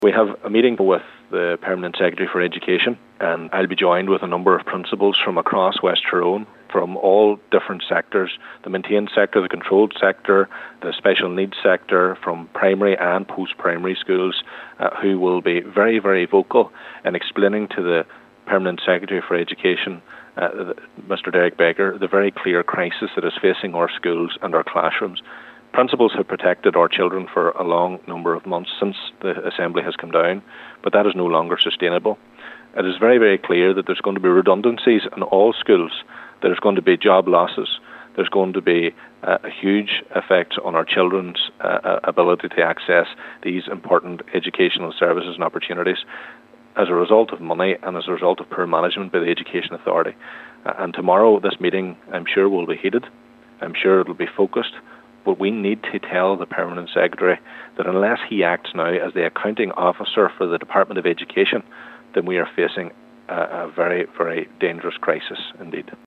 We have a meeting with the Permanent Secretary for Education, and I'll be joined with a number of principals from across West Tyrone, from all different sectors, the maintained sector, the controlled sector, the special needs sector, from primary and post-primary schools, who will be very, very vocal in explaining to the Permanent Secretary for Education, Mr. Derek Baker, the very clear crisis that is facing our schools and our classrooms. Principals have protected our children for a long number of months since the Assembly has come down, but that is no longer sustainable. It is very, very clear that there's going to be redundancies in all schools. There's going to be job losses. There's going to be a huge effect on our children's ability to access these important educational services and opportunities as a result of money and as a result of poor management by the Education Authority. And tomorrow, this meeting, I'm sure, will be heated. I'm sure it will be focused. But we need to tell the Permanent Secretary that unless he acts now as the accounting officer for the Department of Education, then we are facing a very, very dangerous crisis indeed.